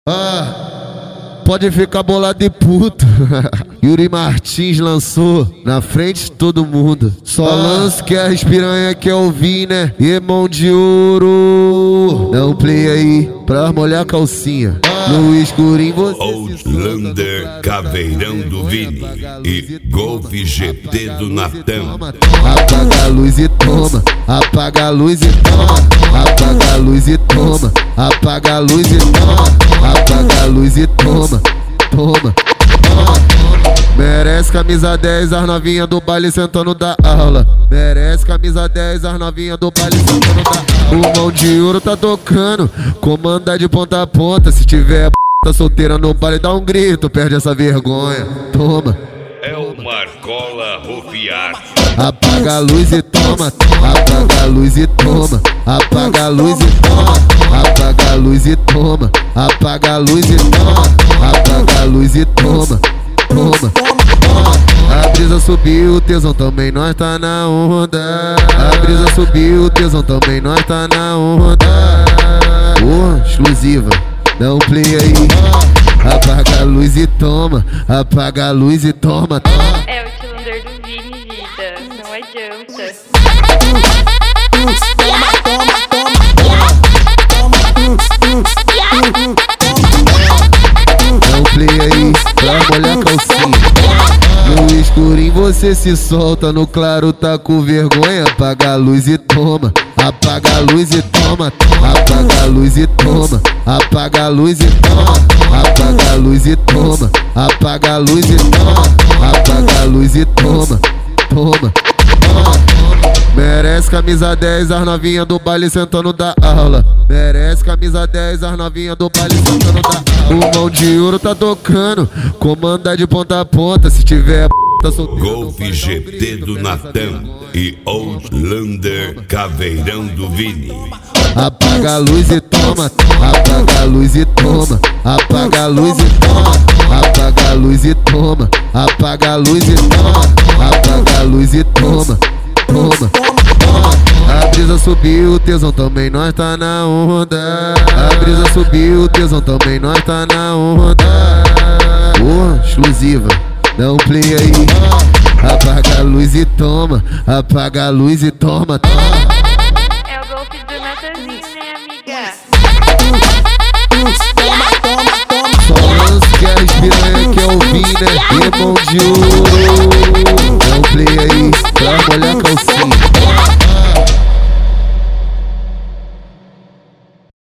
Pode ficar bolado e puto. Yuri Martins lançou na frente de todo mundo. Só lance que as piranha quer ouvir, né? Irmão de ouro. Dá um play aí pra molhar a calcinha. No escurinho você Outlander, Caveirão do Vini e Golf GT do Natão. Apaga a luz e toma, apaga a luz e toma, apaga a luz e toma, apaga a luz e toma, apaga a luz e toma, toma. Merece camisa 10, as novinha do baile sentando da aula. Merece camisa 10, as novinha do baile sentando da aula. O mão de ouro tá tocando, comanda de ponta a ponta. Se tiver tá solteira no baile, dá um grito, perde essa vergonha. Toma. É o Marcola Rufiar. Apaga a luz e toma, apaga a luz e toma, apaga a luz e toma, apaga a luz e toma, apaga a luz e toma, apaga a luz e toma, toma. A brisa subiu, o tesão também, nós tá na onda. A brisa subiu, o tesão também, nós tá na onda. Exclusiva, dá um play aí. Apaga a luz e toma, apaga a luz e toma. É o Outlander do Vini, vida, não adianta. Dá um play aí pra molhar a calcinha. No escurinho você se solta, no claro tá com vergonha. Apaga a luz e toma, apaga a luz e toma, apaga a luz e toma, apaga a luz e toma, apaga a luz e toma, apaga a luz e toma, apaga a luz e toma, toma. Merece camisa 10, as novinha do baile sentando da aula. Merece camisa 10, as novinha do baile sentando da aula. O mão de ouro tá tocando, comanda de ponta a ponta. Se tiver tá solteiro. Golf GT do Natão e Outlander, Caveirão do Vini. Apaga a luz e toma, apaga a luz e toma, apaga a luz e toma, apaga a luz e toma, apaga a luz e toma, apaga a luz e toma, toma. A brisa subiu, o tesão também, nós tá na onda. A brisa subiu, o tesão também, nós tá na onda. Exclusiva, dá um play aí. Apaga a luz e toma, apaga a luz e toma, toma. É o golpe do Natanzinho, né, amiga? Só lance que as piranha quer ouvir, né? Irmão de ouro. Dá um play aí pra molhar a calcinha.